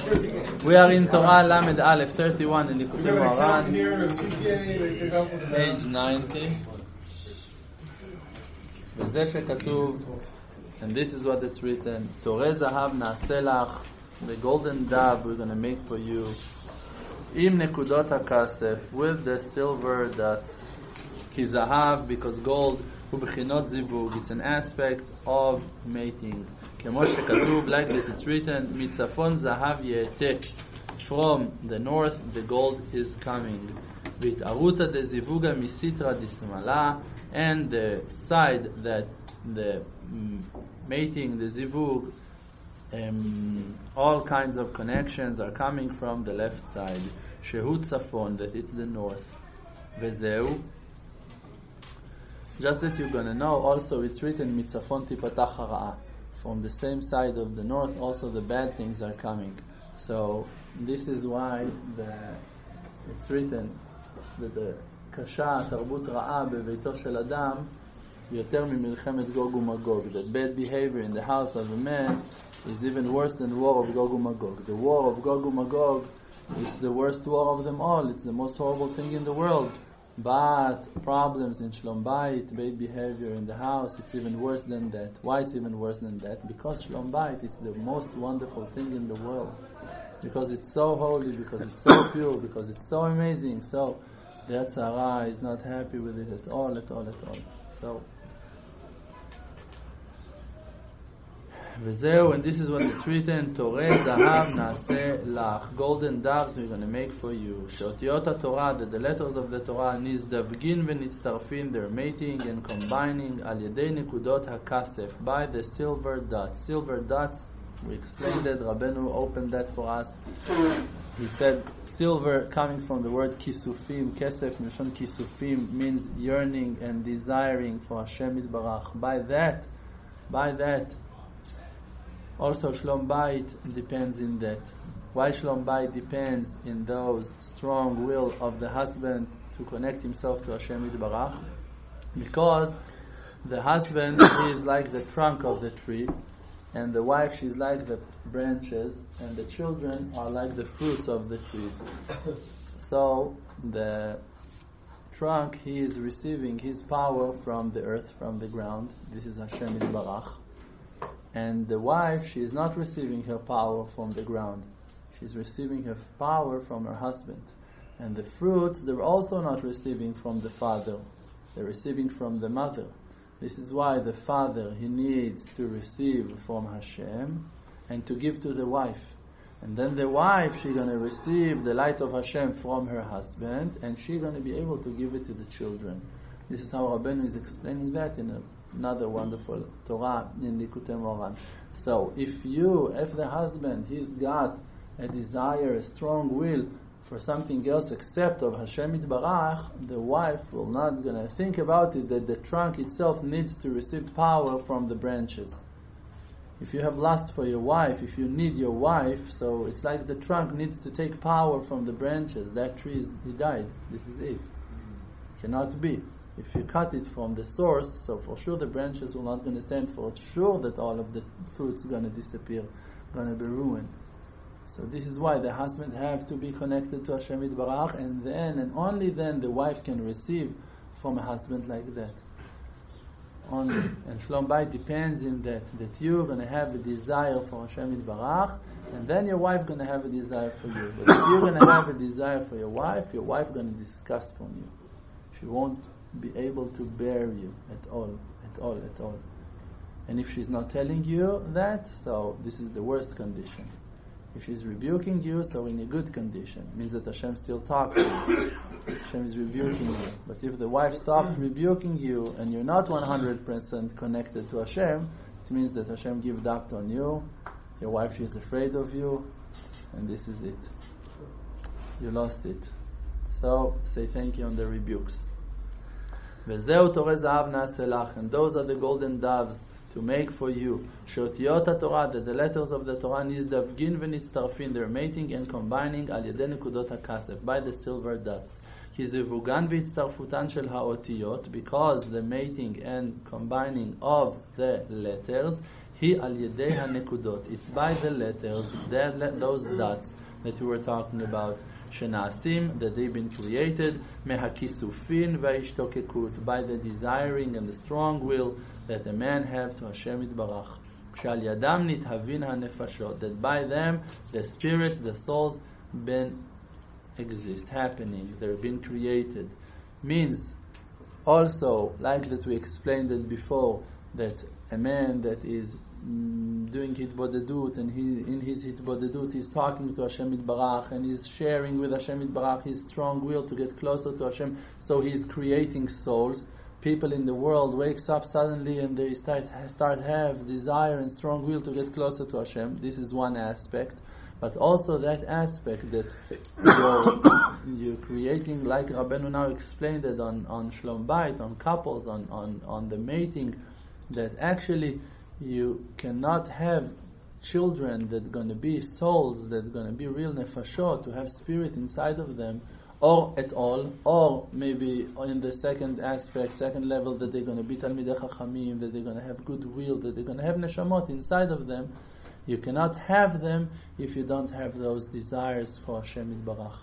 We are in Torah Lamed Aleph 31 in Likutei Moharan, page 90. וזה שכתוב, and this is what it's written, תורי זהב נעשה לך, the golden dove we're going to make for you, עם נקודות הכסף, with the silver dots, כי זהב, because gold, הוא בחינות זיווג, it's an aspect of mating. כמו שכתוב, like that it's written, מצפון זהב יעתה, from the north the gold is coming. והתערותא דזיווגה מסיטרא דשמאלה, and the side that the mating, the zivug, all kinds of connections are coming from the left side. שהוא צפון, that it's the north. וזהו. Just that you're going to know, also it's written, מצפון תפתח הרעה. From the same side of the north, also the bad things are coming. So this is why it's written that the קשה, תרבות רעה בביתו של אדם, יותר ממלחמת גוג ומגוג. That bad behavior in the house of a man is even worse than the war of Gog uMagog. The war of Gog uMagog is the worst war of them all. It's the most horrible thing in the world. But problems in Shlom Bayit, bad behavior in the house, it's even worse than that. Why it's even worse than that? Because Shlom Bayit, it's the most wonderful thing in the world. Because it's so holy, because it's so pure, because it's so amazing. So the Yetzirah is not happy with it at all. So וזהו, and this is what it's written, תורי זהב נעשה לך, golden doves we're going to make for you, שאותיות התורה, that the letters of the Torah, נזדווגין ונצטרפין, they're mating and combining, על ידי נקודות הכסף, by the silver dots. Silver dots, we explained that, Rabbeinu opened that for us. He said, silver coming from the word kisufim, kesef, mishon kisufim, means yearning and desiring for Hashem Yitbarach. By that, also Shlom Bayit depends in that. Why Shlom Bayit depends in those strong will of the husband to connect himself to Hashem Yitbarach? Because the husband is like the trunk of the tree, and the wife, she's like the branches, and the children are like the fruits of the trees. So the trunk, he is receiving his power from the earth, from the ground. This is Hashem Yitbarach. And the wife, she is not receiving her power from the ground. She's receiving her power from her husband. And the fruits, they're also not receiving from the father. They're receiving from the mother. This is why the father, he needs to receive from Hashem and to give to the wife. And then the wife, she's going to receive the light of Hashem from her husband, and she's going to be able to give it to the children. This is how Rabbeinu is explaining that in another wonderful Torah in Likutei Moharan. So if the husband, he's got a desire, a strong will for something else except of Hashem Yitbarach, the wife will not gonna think about it, that the trunk itself needs to receive power from the branches. If you have lust for your wife, if you need your wife, so it's like the trunk needs to take power from the branches. That tree, he died. This is it. Cannot be. If you cut it from the source, so for sure the branches will not going to stand, for sure that all of the fruits are going to disappear, going to be ruined. So this is why the husband have to be connected to Hashem Yitbarach, and then and only then the wife can receive from a husband like that. Only. And Shlom Bayit depends in that you're going to have a desire for Hashem Yitbarach, and then your wife going to have a desire for you. But if you're going to have a desire for your wife going to disgust from you. She won't be able to bear you at all. And if she's not telling you that, so this is the worst condition. If she's rebuking you, so in a good condition, means that Hashem still talks to you. Hashem is rebuking you. But if the wife stops rebuking you and you're not 100% connected to Hashem, it means that Hashem gave up on you. Your wife, she's afraid of you, and this is it. You lost it. So say thank you on the rebukes. וזהו תורי זהב נעשה לך, and those are the golden doves to make for you. שאותיות התורה, that the letters of the Torah, נזדווגין ונצטרפין, they're mating and combining על ידי נקודות הכסף, by the silver dots. כי זיווגן והצטרפותן של האותיות, because the mating and combining of the letters, Hi al yedei hanekudot. It's by the letters, those dots that we were talking about. Shenasim, that they've been created. Mehakisufin va'ishtokekut. By the desiring and the strong will that a man have to Hashem Yitbarach. Shal yadam nithavin hanefashot. That by them the spirits, the souls, exist, happening. They're being created. Means also, like that we explained it before, that a man that is doing hitbodedut, and in his hitbodedut he's talking to Hashem Yitbarach, and he's sharing with Hashem Yitbarach his strong will to get closer to Hashem, so he's creating souls. People in the world wakes up suddenly and they start have desire and strong will to get closer to Hashem. This is one aspect. But also that aspect that you're creating, like Rabbeinu now explained it on Shlom Bayit, on couples, on the mating, that actually you cannot have children that are going to be souls, that are going to be real nefashot, to have spirit inside of them, or at all, or maybe in the second aspect, second level, that they're going to be Talmidei Chachamim, that they're going to have good will, that they're going to have neshamot inside of them. You cannot have them if you don't have those desires for Hashem Yitbarach.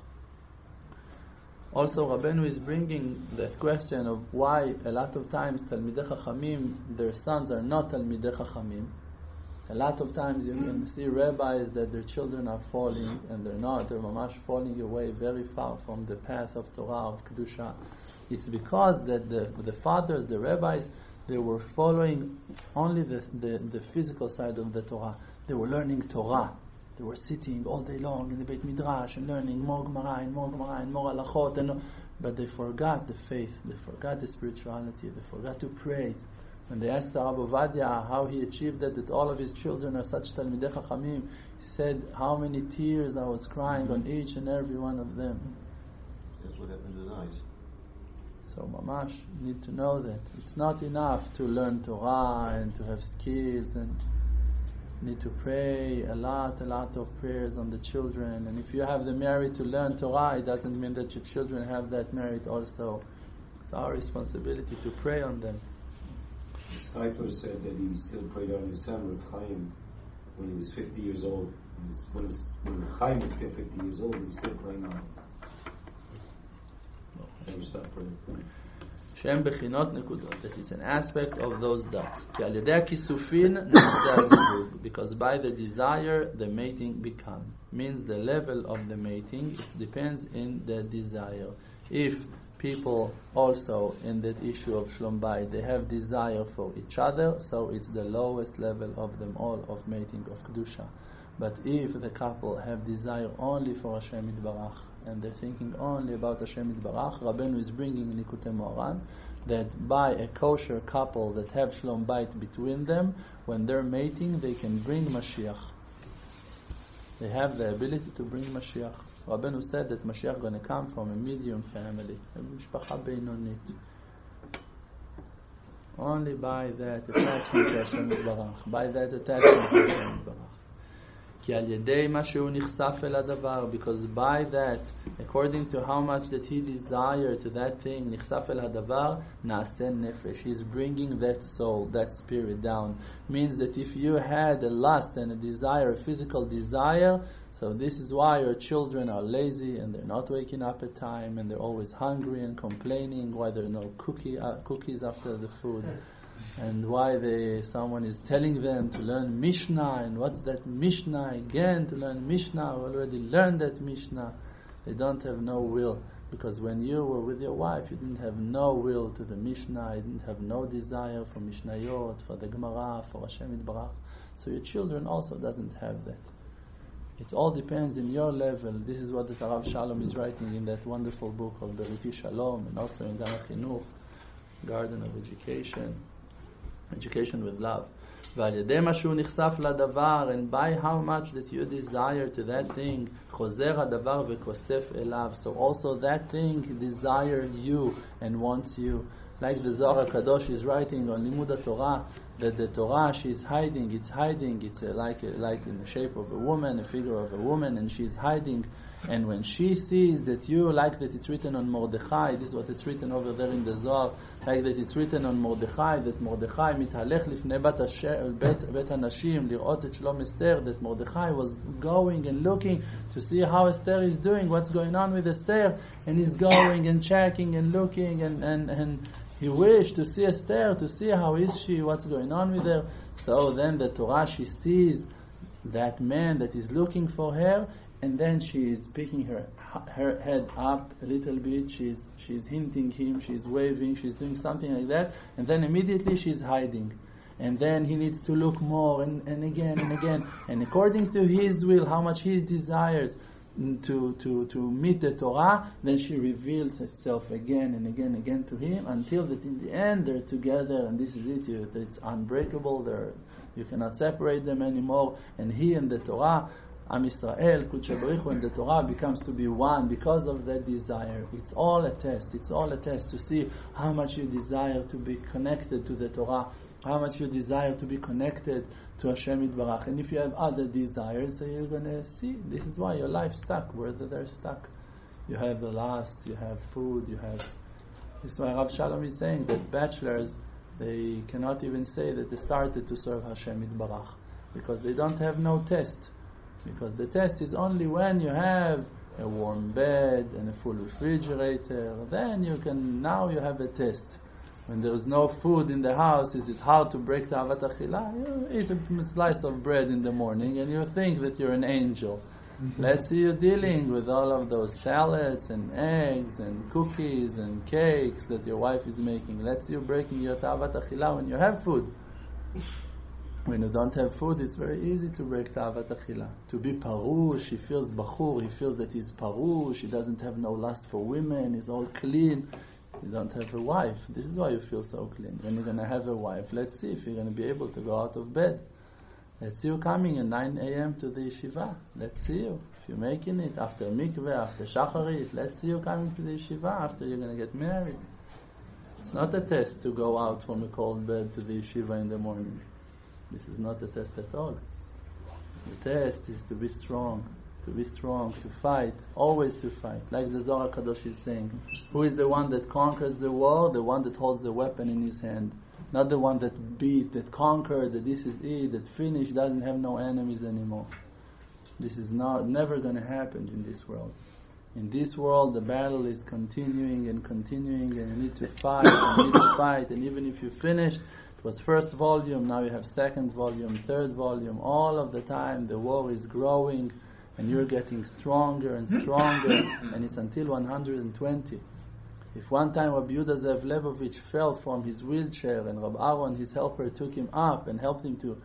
Also, Rabbeinu is bringing that question of why a lot of times Talmidei Chachamim, their sons are not Talmidei Chachamim. A lot of times you can see rabbis that their children are falling, and they're not. They're mamash falling away very far from the path of Torah, of Kedusha. It's because that the fathers, the rabbis, they were following only the physical side of the Torah. They were learning Torah. They were sitting all day long in the Beit Midrash and learning more Gemara and more halachot, but they forgot the faith. They forgot the spirituality. They forgot to pray. When they asked the Rav Ovadia how he achieved that all of his children are such Talmidei Chachamim, he said, how many tears I was crying on each and every one of them. That's what happened to the eyes. So mamash, you need to know that it's not enough to learn Torah and to have skills, and you need to pray a lot of prayers on the children. And if you have the merit to learn Torah, it doesn't mean that your children have that merit also. It's our responsibility to pray on them. Stipler said that he still prayed on his son, Rav Chaim, when he was 50 years old. When Chaim was still 50 years old, he was still praying on him. Never stopped praying. Shem bechinot nekudot. That is an aspect of those dots. Ki al yedei kisufin na'aseh hazivug. Because by the desire, the mating becomes. Means the level of the mating, it depends in the desire. If people also in that issue of Shlom Bayit, they have desire for each other, so it's the lowest level of them all of mating of Kedusha. But if the couple have desire only for Hashem Yitbarach, and they're thinking only about Hashem Yitbarach, Rabbeinu is bringing Likutei Moharan, that by a kosher couple that have Shlom Bayit between them, when they're mating, they can bring Mashiach. They have the ability to bring Mashiach. Rabbeinu said that Mashiach is going to come from a medium family, a mishpacha beinonit. Only by that attachment to Hashem Yitbarach. By that attachment to Hashem Yitbarach. Ki al yedei ma shehu nichsaf el hadavar, because by that, according to how much that he desired to that thing, nichsaf el hadavar, naaseh nefesh. He's bringing that soul, that spirit down. Means that if you had a lust and a desire, a physical desire, so this is why your children are lazy and they're not waking up at time and they're always hungry and complaining why there are no cookies after the food. And why someone is telling them to learn Mishnah, and what's that Mishnah again, to learn Mishnah, we already learned that Mishnah. They don't have no will, because when you were with your wife, you didn't have no will to the Mishnah, you didn't have no desire for Mishnayot, for the Gemara, for Hashem Yitbarach. So your children also doesn't have that. It all depends in your level. This is what the Rav Shalom is writing in that wonderful book of the Riti Shalom, and also in Gan HaChinuch, Garden of Education with love. And by how much that you desire to that thing, so also that thing desires you and wants you. Like the Zohar Kadosh is writing on Limud Torah, that the Torah, she's hiding, it's like in the shape of a woman, a figure of a woman, and she's hiding. And when she sees that you, like that it's written on Mordechai, this is what it's written over there in the Zohar, like that it's written on Mordechai, that Mordechai מתהלך לפני בית הנשים לראות את שלום אסתר, that Mordechai was going and looking to see how Esther is doing, what's going on with Esther, and he's going and checking and looking and he wished to see Esther, to see how is she, what's going on with her. So then the Torah, she sees that man that is looking for her, and then she is picking her head up a little bit, she's hinting him, she's waving, she's doing something like that, and then immediately she's hiding. And then he needs to look more, and again, and according to his will, how much he desires to meet the Torah, then she reveals itself again and again to him, until that in the end they're together, and this is it, it's unbreakable, you cannot separate them anymore, and he and the Torah, Am Yisrael, Kudsha Baruch Hu, and the Torah becomes to be one because of that desire. It's all a test to see how much you desire to be connected to the Torah, how much you desire to be connected to Hashem Yitbarach. And if you have other desires, so you're going to see, this is why your life's stuck, where they're stuck. You have the lust, you have food, this is why Rav Shalom is saying that bachelors, they cannot even say that they started to serve Hashem Yitbarach, because they don't have no test. Because the test is only when you have a warm bed and a full refrigerator, then you have a test. When there is no food in the house, is it hard to break the Avat Achila? You eat a slice of bread in the morning and you think that you're an angel. Let's see you dealing with all of those salads and eggs and cookies and cakes that your wife is making. Let's see you breaking your Avat Achila when you have food. When you don't have food, it's very easy to break Ta'avat Achila. To be parush, he feels bachur, he feels that he's parush, he doesn't have no lust for women, he's all clean. You don't have a wife. This is why you feel so clean. When you're going to have a wife, let's see if you're going to be able to go out of bed. Let's see you coming at 9 a.m. to the yeshiva. Let's see you. If you're making it after mikveh, after shacharit, let's see you coming to the yeshiva after you're going to get married. It's not a test to go out from a cold bed to the yeshiva in the morning. This is not a test at all. The test is to be strong, to fight, always to fight. Like the Zohar Kadosh is saying, who is the one that conquers the war? The one that holds the weapon in his hand. Not the one that beat, that conquered, that this is it, that finished, doesn't have no enemies anymore. This is never going to happen in this world. In this world, the battle is continuing, and you need to fight, and even if you finish, it was first volume, now you have second volume, third volume, all of the time the war is growing, and you're getting stronger and stronger, and it's until 120. If one time Rabbi Yehuda Zev Lebovich fell from his wheelchair, and Rabbi Aaron, his helper, took him up and helped him to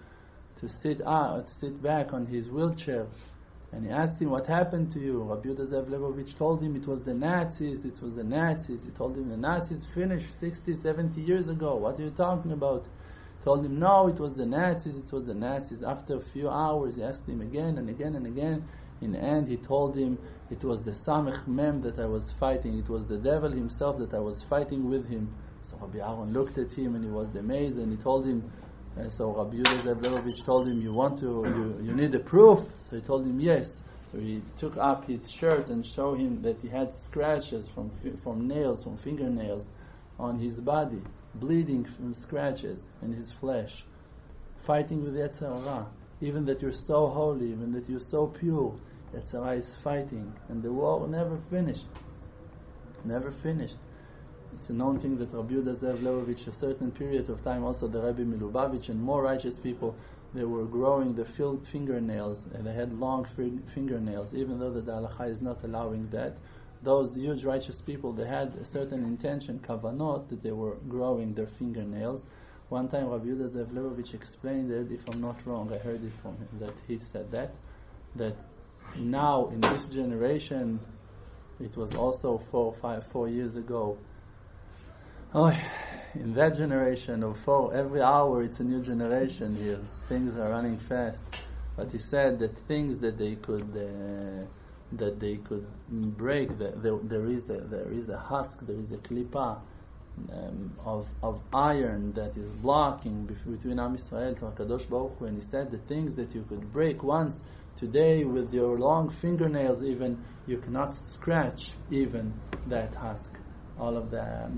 sit back on his wheelchair, and he asked him, what happened to you? Rabbi Yehuda Zev Lebovich told him it was the Nazis. He told him the Nazis finished 60, 70 years ago. What are you talking about? He told him, no, it was the Nazis. After a few hours, he asked him again and again and again. In the end, he told him it was the Samech Mem that I was fighting. It was the devil himself that I was fighting with him. So Rabbi Aaron looked at him and he was amazed, and he told him, so Rabbi Yehuda Zev Lebovich told him, you need a proof? So he told him yes. So he took up his shirt and showed him that he had scratches from fingernails on his body, bleeding from scratches in his flesh, fighting with Yetzer Hara. Even that you're so holy, even that you're so pure, Yetzer Hara is fighting, and the war never finished. It's a known thing that Rabbi Yehuda Zev Lebovich, a certain period of time, also the Rebbe Milubavitch and more righteous people, they were growing the fingernails, and they had long fingernails, even though the Halacha is not allowing that. Those huge righteous people, they had a certain intention, kavanot, that they were growing their fingernails. One time Rabbi Yehuda Zev Lebovich explained it, if I'm not wrong, I heard it from him, that he said that now in this generation, it was also 4 years ago, in that generation of 4, every hour it's a new generation here. Things are running fast. But he said that things that they could break, there is a husk, there is a klipa, of iron that is blocking between Am Yisrael and HaKadosh Baruch Hu, and he said the things that you could break once, today with your long fingernails even, you cannot scratch even that husk, all of that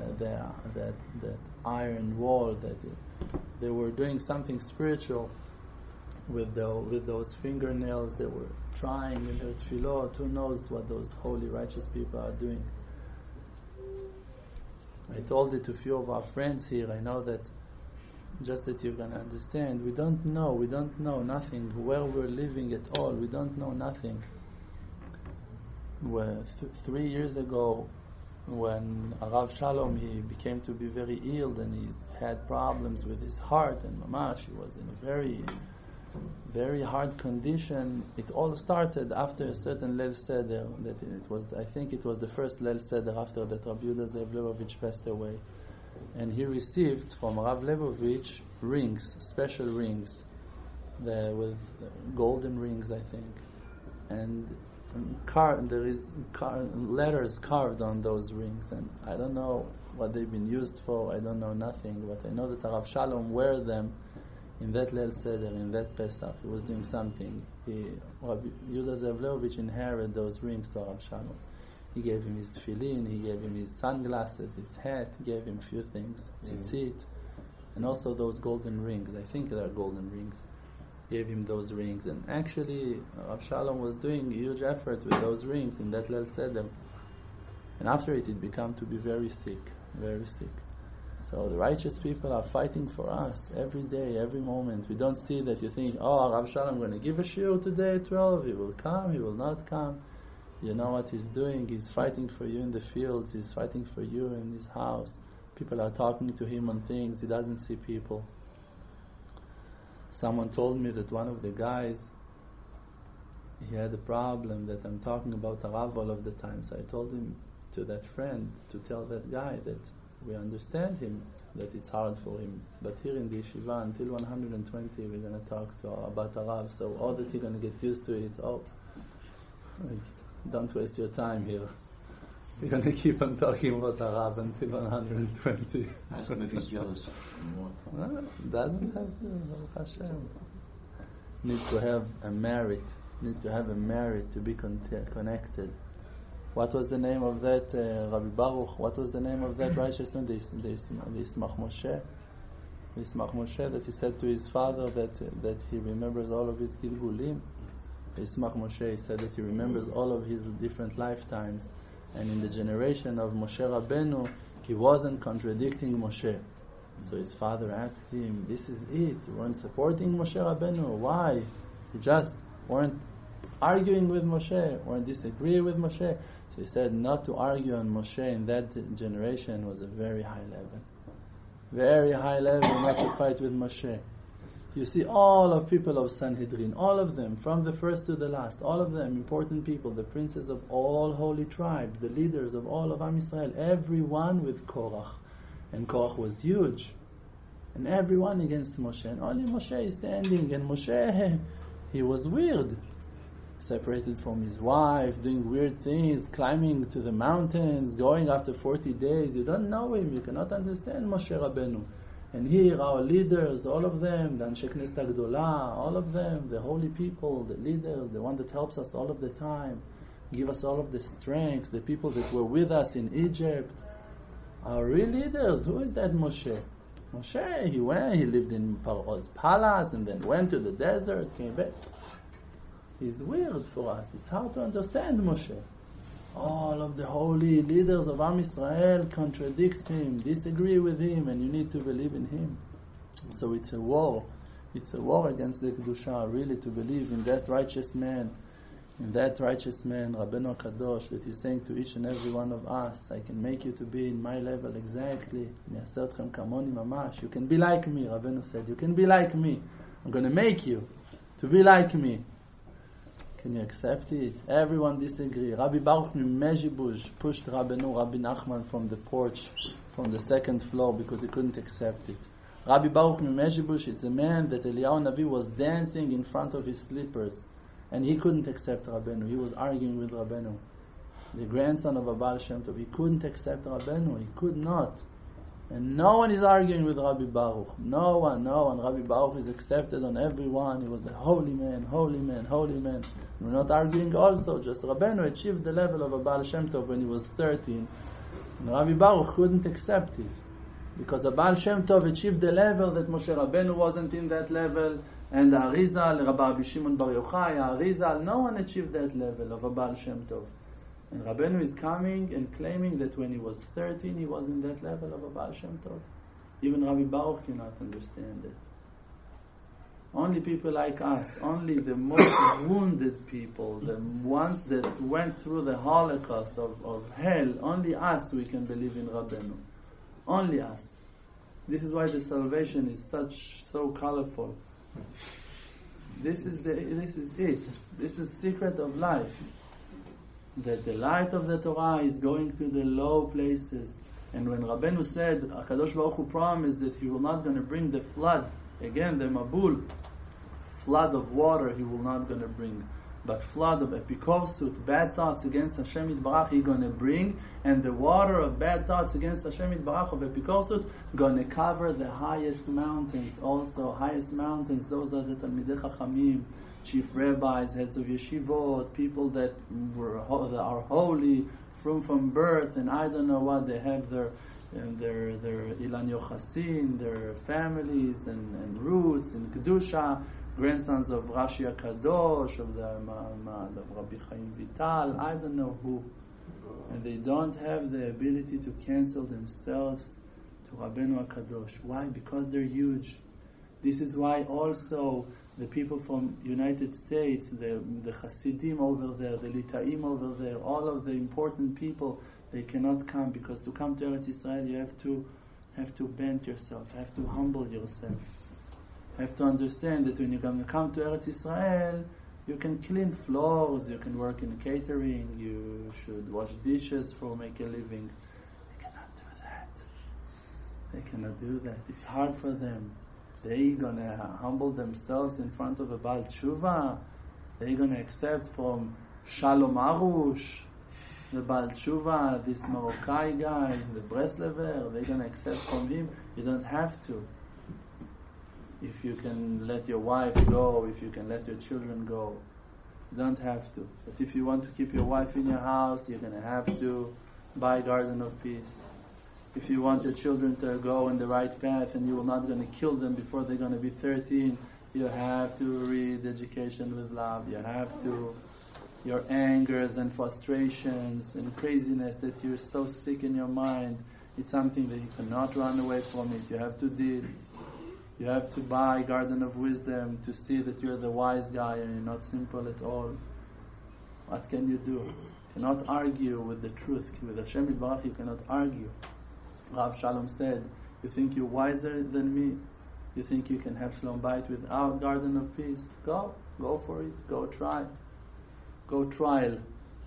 iron wall. That they were doing something spiritual with those fingernails. They were trying in their tefillot. Who knows what those holy, righteous people are doing? I told it to a few of our friends here. I know that, just that you're going to understand, we don't know nothing where we're living at all. We don't know nothing. 3 years ago, when Arav Shalom, he became to be very ill, and he had problems with his heart, and mamash, he was in a very, very hard condition. It all started after a certain Leil Seder. I think it was the first Leil Seder after that Rabbi Yehuda Zev Lebovich passed away, and he received from Rav Lebovich rings, special rings, with golden rings, I think, and there is letters carved on those rings, and I don't know what they've been used for. I don't know nothing, but I know that Rav Shalom wear them in that Leil Seder, in that Pesach. He was doing something. Rabbi Yehuda Zev Lebovich inherited those rings to Rav Shalom. He gave him his tefillin, he gave him his sunglasses, his hat, he gave him a few things, tzitzit, and also those golden rings. I think they are golden rings. Gave him those rings, and actually Rav Shalom was doing a huge effort with those rings in that Leil Seder, and after it became to be very sick, very sick. So the righteous people are fighting for us every day, every moment. We don't see that. You think, oh, Rav Shalom going to give a shiur today at 12, he will come, he will not come. You know what he's doing? He's fighting for you in the fields, he's fighting for you in his house. People are talking to him on things, he doesn't see people. Someone told me that one of the guys, he had a problem, that I'm talking about Arav all of the time. So I told him, to that friend, to tell that guy that we understand him, that it's hard for him. But here in the yeshiva, until 120, we're going to talk about Arav. So all that you're going to get used to it, don't waste your time here. We're going to keep on talking about Arav until 120. Ask him if he's jealous. Doesn't have to, Baruch Hashem. Need to have a merit to be connected. What was the name of that, Rabbi Baruch? What was the name of that righteous man? The Yismach Moshe. The Yismach Moshe, that he said to his father that he remembers all of his Gilgulim. Yismach Moshe, he said that he remembers all of his different lifetimes. And in the generation of Moshe Rabbeinu, he wasn't contradicting Moshe. So his father asked him, this is it, you weren't supporting Moshe Rabbeinu, why? You just weren't arguing with Moshe, weren't disagreeing with Moshe. So he said not to argue on Moshe in that generation was a very high level. Very high level, not to fight with Moshe. You see all of people of Sanhedrin, all of them, from the first to the last, all of them important people, the princes of all holy tribes, the leaders of all of Am Yisrael, everyone with Korach. And Korach was huge. And everyone against Moshe. And only Moshe is standing. And Moshe, he was weird. Separated from his wife, doing weird things, climbing to the mountains, going after 40 days. You don't know him. You cannot understand Moshe Rabbeinu. And here, our leaders, all of them, the Anshe Knesset Agdola, all of them, the holy people, the leaders, the one that helps us all of the time, give us all of the strength, the people that were with us in Egypt, our real leaders. Who is that Moshe? Moshe, he lived in Paro's palace, and then went to the desert, came back. He's weird for us. It's hard to understand Moshe. All of the holy leaders of Am Yisrael contradict him, disagree with him, and you need to believe in him. So it's a war. It's a war against the Kedusha, really, to believe in that righteous man, Rabbeinu Kadosh, that is saying to each and every one of us, I can make you to be in my level exactly. You can be like me, Rabbeinu said. You can be like me. I'm going to make you to be like me. Can you accept it? Everyone disagree. Rabbi Baruch Mimezhibush pushed Rabbi Nachman from the porch, from the second floor, because he couldn't accept it. Rabbi Baruch Mimezhibush, it's a man that Eliyahu Navi was dancing in front of his slippers, and he couldn't accept Rabbeinu. He was arguing with Rabbeinu. The grandson of Abal Shem Tov, he couldn't accept Rabbeinu. He could not. And no one is arguing with Rabbi Baruch. No one. Rabbi Baruch is accepted on everyone. He was a holy man. And we're not arguing also. Just Rabbeinu achieved the level of a Baal Shem Tov when he was 13. And Rabbi Baruch couldn't accept it. Because the Baal Shem Tov achieved the level that Moshe Rabbeinu wasn't in that level. And the Arizal, Rabbi Shimon Bar Yochai, Arizal, no one achieved that level of a Baal Shem Tov. And Rabbeinu is coming and claiming that when he was 13, he was in that level of a Baal Shem Tov. Even Rabbi Baruch cannot understand it. Only people like us, only the most wounded people, the ones that went through the Holocaust of hell, only us we can believe in Rabbeinu. Only us. This is why the salvation is so colorful. This is it. This is secret of life. That the light of the Torah is going to the low places. And when Rabbeinu said, HaKadosh Baruch Hu promised that he will not going to bring the flood, again the Mabul, flood of water he will not going to bring, but flood of epikorsut, bad thoughts against Hashem Yitbarach he going to bring, and the water of bad thoughts against Hashem Yitbarach of epikorsut going to cover the highest mountains also. Highest mountains, those are the Talmidei Chachamim, chief rabbis, heads of yeshivot, people that are holy from birth, and I don't know what, they have their Ilan Yochasin, their families and roots in Kedusha, grandsons of Rashi HaKadosh, of Rabbi Chaim Vital, I don't know who. And they don't have the ability to cancel themselves to Rabbeinu HaKadosh. Why? Because they're huge. This is why also the people from United States, the Hasidim over there, the Litaim over there, all of the important people, they cannot come, because to come to Eretz Israel you have to bend yourself, have to humble yourself. Have to understand that when you're going to come to Eretz Israel, you can clean floors, you can work in catering, you should wash dishes for make a living. They cannot do that. They cannot do that. It's hard for them. They're going to humble themselves in front of a Baal Tshuva. They're going to accept from Shalom Arush, the Baal Tshuva, this Moroccan guy, the Breslever. They're going to accept from him. You don't have to. If you can let your wife go, if you can let your children go, you don't have to. But if you want to keep your wife in your house, you're going to have to buy Garden of Peace. If you want your children to go in the right path and you're not going to kill them before they're going to be 13, you have to read Education with Love. You have to, your angers and frustrations and craziness that you're so sick in your mind, it's something that you cannot run away from it. You have to deal. You have to buy Garden of Wisdom to see that you're the wise guy and you're not simple at all. What can you do? You cannot argue with the truth. With Hashem Yitbarach you cannot argue. Rav Shalom said, you think you're wiser than me? You think you can have Shalom Bayit without Garden of Peace? Go for it. Go try. Go trial.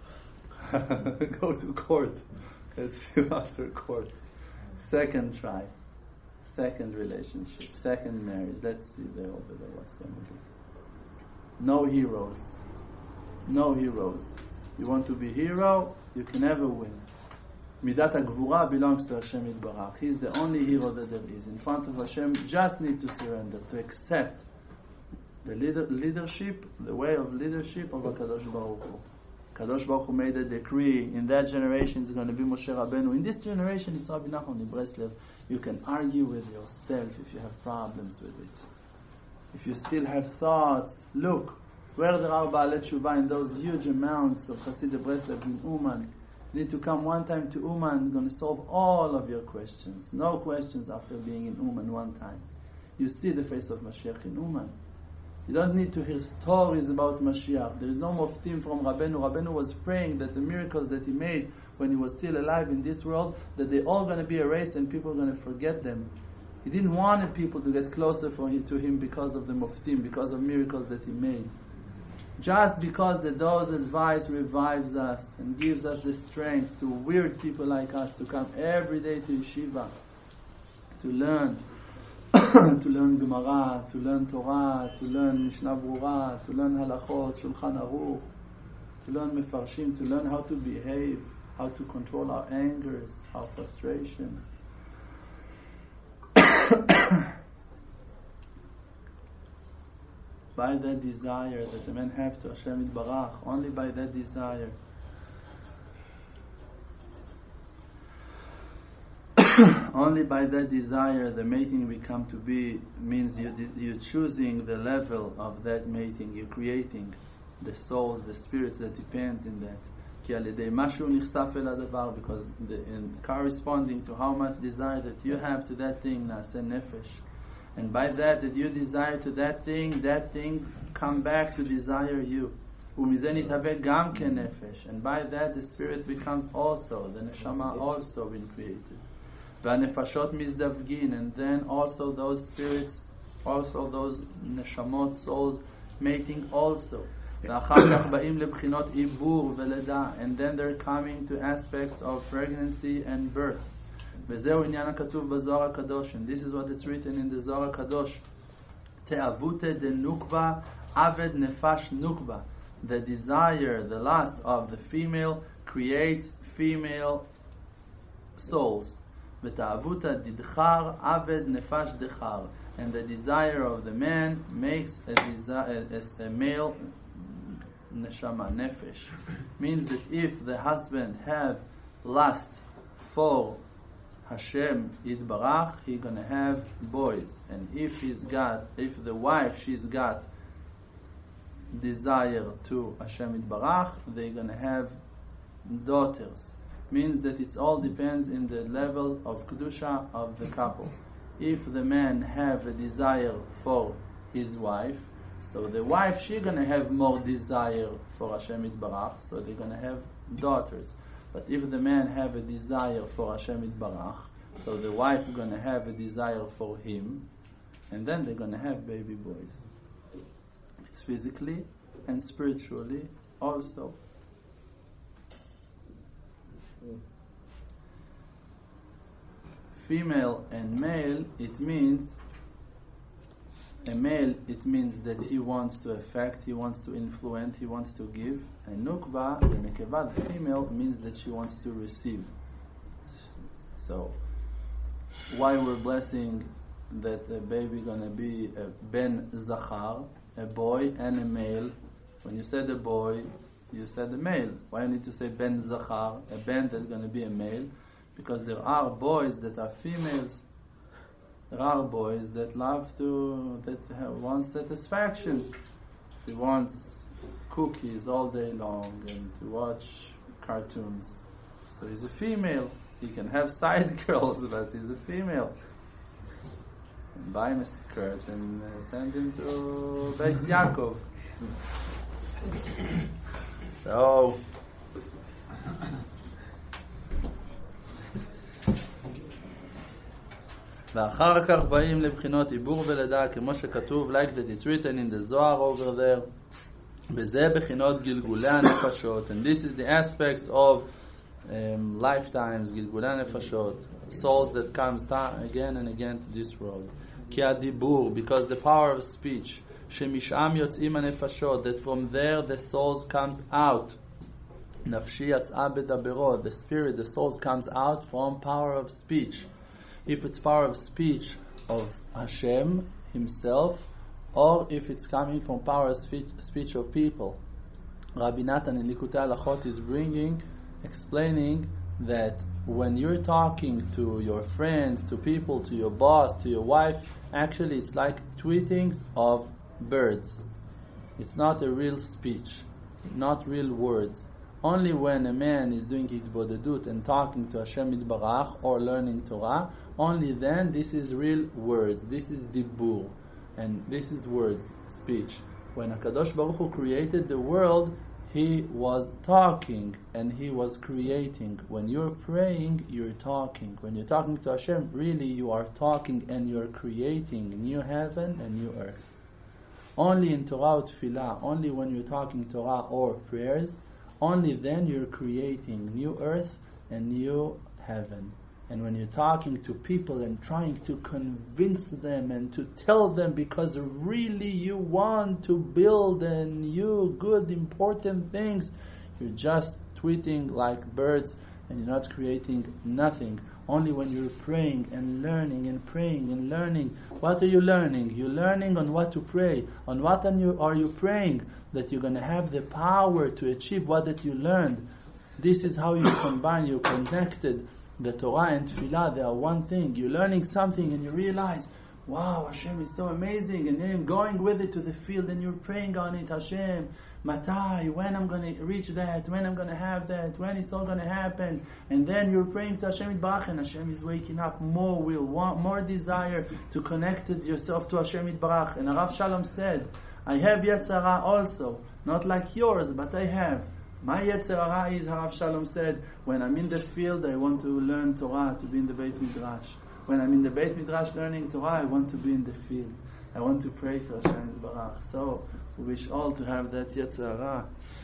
Go to court. Let's see you after court. Second try. Second relationship, second marriage. Let's see there over there what's going to be. No heroes. No heroes. You want to be hero, you can never win. Midat HaGvura belongs to Hashem Yitbarach. He's the only hero that there is. In front of Hashem, just need to surrender, to accept the leadership, the way of leadership of HaKadosh Baruch Hu. Kadosh Baruch Hu made a decree. In that generation it's going to be Moshe Rabbeinu. In this generation it's Rabbi Nachman Breslev. You can argue with yourself if you have problems with it. If you still have thoughts, look, where there are Baalei Tshuva in those huge amounts of Hasidei Breslev in Uman. You need to come one time to Uman, going to solve all of your questions. No questions after being in Uman one time. You see the face of Mashiach in Uman. You don't need to hear stories about Mashiach. There is no muftim from Rabbeinu. Rabbeinu was praying that the miracles that he made when he was still alive in this world, that they're all going to be erased and people are going to forget them. He didn't want people to get closer to him because of the muftim, because of miracles that he made. Just because the Do's advice revives us and gives us the strength to weird people like us to come every day to yeshiva, to learn, to learn Gemara, to learn Torah, to learn Mishnah Brura, to learn Halachot, Shulchan Aruch, to learn Mefarshim, to learn how to behave, how to control our angers, our frustrations. By that desire that the men have to Hashem Yitbarach, only by that desire. Only by that desire the mating become to be, means you're choosing the level of that mating, you're creating the souls, the spirits that depends in that. כי על ידי משהו נחשף אל הדבר, because in corresponding to how much desire that you have to that thing, נעשה נפש. And by that you desire to that thing come back to desire you. ומזה נתהווה גם כנפש. And by that the spirit becomes also, the neshama also been created. והנפשות מזדווגין, and then also those spirits, also those neshamot, souls, mating also. ואחר כך באים לבחינות עיבור ולידה, and then they're coming to aspects of pregnancy and birth. וזהו עניין הכתוב בזוהר הקדוש, and this is what it's written in the Zohar הקדוש. תאבותה דנוקבה עבד נפש נוקבה. The desire, the lust of the female creates female souls. ותאבותה דדחר עבד נפש דחר. And the desire of the man makes a male neshama, nefesh. Means that if the husband have lust for Hashem Yitbarach, he's gonna have boys. And if the wife, she's got desire to Hashem Yitbarach, they're gonna have daughters. Means that it all depends in the level of Kedusha of the couple. If the man have a desire for his wife, so the wife, she's gonna have more desire for Hashem Yitbarach, so they're gonna have daughters. But if the man have a desire for Hashem Yitbarach, so the wife gonna have a desire for him, and then they're gonna have baby boys. It's physically and spiritually also. Female and male, it means a male, it means that he wants to affect, he wants to influence, he wants to give. And nukba, the nekeva, the female, means that she wants to receive. So, why we're blessing that a baby gonna be a ben zachar, a boy and a male? When you said a boy, you said a male. Why you need to say ben zachar, a ben that's gonna be a male? Because there are boys that are females. There are boys that want satisfaction. He wants cookies all day long and to watch cartoons. So he's a female. He can have side girls, but he's a female. And buy him a skirt and send him to Beis Yaakov. So ואחר כך באים לבחינות עיבור ולידה, כמו שכתוב, like that it's written in the Zohar over there. וזה בחינות גלגולי הנפשות, and this is the aspects of lifetimes, גלגולי הנפשות, souls that comes again and again to this world. כי הדיבור, because the power of speech, שמשם יוצאים הנפשות, that from there the souls comes out. נפשי יצאה בדברות, the spirit, the souls comes out from power of speech. If it's power of speech of Hashem himself, or if it's coming from power of speech of people. Rabbi Natan in Likutei Halachot is explaining that when you're talking to your friends, to people, to your boss, to your wife, actually it's like tweetings of birds. It's not a real speech, not real words. Only when a man is doing hitbodedut and talking to Hashem Yitbarach or learning Torah, only then this is real words. This is dibur, and this is words, speech. When HaKadosh Baruch Hu created the world, He was talking and He was creating. When you're praying, you're talking. When you're talking to Hashem, really you are talking and you're creating new heaven and new earth. Only in Torah or Tefillah, only when you're talking Torah or prayers, only then you're creating new earth and new heaven. And when you're talking to people and trying to convince them and to tell them because really you want to build new, good, important things, you're just tweeting like birds and you're not creating nothing. Only when you're praying and learning and praying and learning. What are you learning? You're learning on what to pray. On what are you praying? That you're going to have the power to achieve what that you learned. This is how you combine, you connected. The Torah and Tefillah, they are one thing. You're learning something and you realize, wow, Hashem is so amazing. And then you're going with it to the field and you're praying on it, Hashem, Matai, when I'm going to reach that, when I'm going to have that, when it's all going to happen. And then you're praying to Hashem Yitbarach, and Hashem is waking up more will, more desire to connect yourself to Hashem Yitbarach. And Rav Shalom said, I have Yetzer Hara also, not like yours, but I have. My Yetzer Hara is, Rav Shalom said, when I'm in the field, I want to learn Torah, to be in the Beit Midrash. When I'm in the Beit Midrash learning Torah, I want to be in the field. I want to pray to Hashem Yitbarach. So, we wish all to have that Yetzer Hara.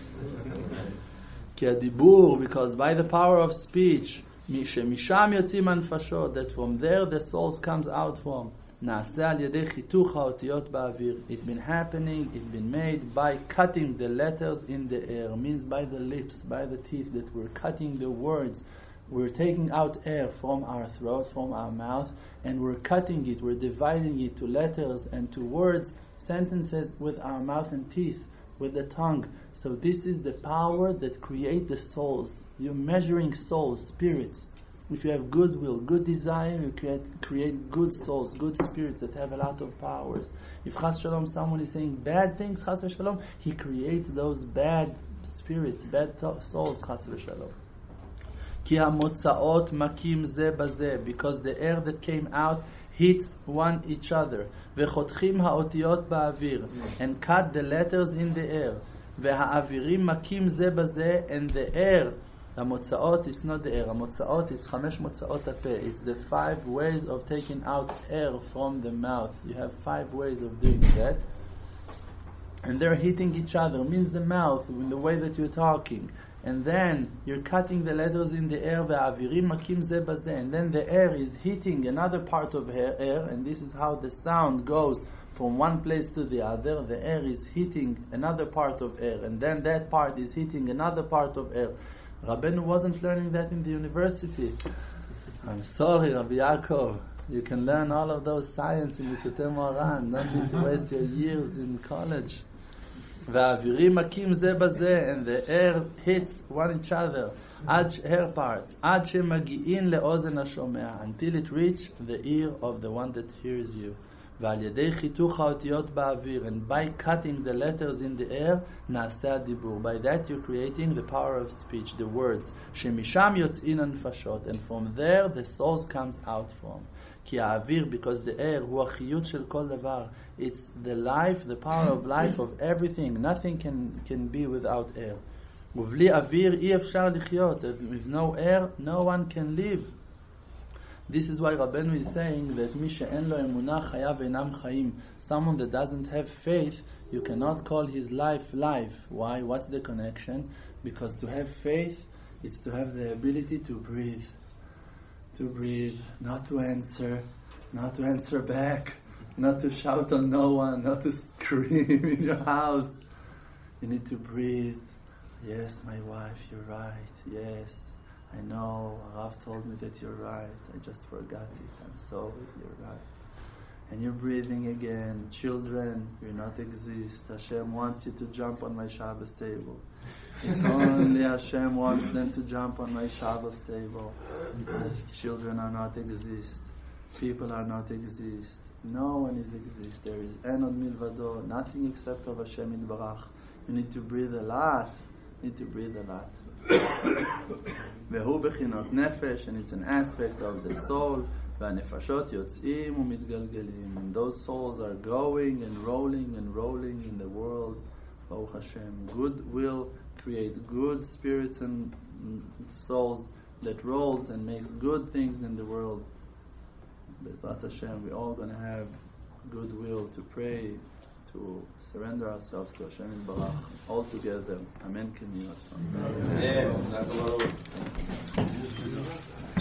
Ki hadibur, because by the power of speech, misham yotzim anfashot, that from there the souls comes out from. Naaseh al yedei chituch haotiyot ba'avir. It's been happening, it's been made by cutting the letters in the air. Means by the lips, by the teeth, that we're cutting the words. We're taking out air from our throat, from our mouth, and we're cutting it, we're dividing it to letters and to words, sentences with our mouth and teeth, with the tongue. So this is the power that creates the souls. You're measuring souls, spirits. If you have goodwill, good desire, you create good souls, good spirits that have a lot of powers. If Chas Shalom, someone is saying bad things, Chas Shalom, he creates those bad spirits, bad souls, Chas Shalom. Ki hamotzaot makim ze baze, because the air that came out hits one each other. Vechotchim haotiyot ba'avir, and cut the letters in the air. Ve'ha'avirim makim ze baze, and the air. Hamotzaot, it's not the air. Hamotzaot, it's chamesh motzaot apeh. It's the 5 ways of taking out air from the mouth. You have 5 ways of doing that. And they're hitting each other. Means the mouth, in the way that you're talking. And then you're cutting the letters in the air, ve'avirim makim ze baze, and then the air is hitting another part of air, and this is how the sound goes from one place to the other. The air is hitting another part of air, and then that part is hitting another part of air. Rabbeinu wasn't learning that in the university. I'm sorry, Rabbi Yaakov. You can learn all of those science in Likutei Moharan. Don't need to waste your years in college. והאווירים מכים זה בזה, and the air hits one each other, air parts, עד שמגיעים לאוזן השומע, until it reach the ear of the one that hears you. ועל ידי חיתוך האותיות באוויר, and by cutting the letters in the air, נעשה הדיבור. By that you're creating the power of speech, the words, שמשם יוצאים הנפשות, and from there the souls comes out from. כי האוויר, because the air, הוא החיות של כל דבר. It's the life, the power of life of everything. Nothing can be without air. ובלי אוויר אי אפשר לחיות. With no air, no one can live. This is why Rabbeinu is saying that מי שאין לו אמונה חייו אינם חיים. Someone that doesn't have faith, you cannot call his life life. Why? What's the connection? Because to have faith, it's to have the ability to breathe. To breathe, not to answer back, not to shout on no one, not to scream in your house. You need to breathe. Yes, my wife, you're right. Yes, I know. Rav told me that you're right. I just forgot it. I'm sorry. You're right. And you're breathing again. Children, you not exist. Hashem wants you to jump on my Shabbos table. It's only Hashem wants them to jump on my Shabbos table. Children are not exist. People are not exist. No one is exist. There is Enod Milvado, nothing except of Hashem Yitbarach. You need to breathe a lot. והוא בחינות נפש, and it's an aspect of the soul. והנפשות יוצאים ומתגלגלים. And those souls are going and rolling in the world. Baruch Hashem. Good will create good spirits and souls that rolls and makes good things in the world. B'ezrat Hashem, we're all going to have good will to pray, to surrender ourselves to Hashem Yitbarach all together. Amen. Amen.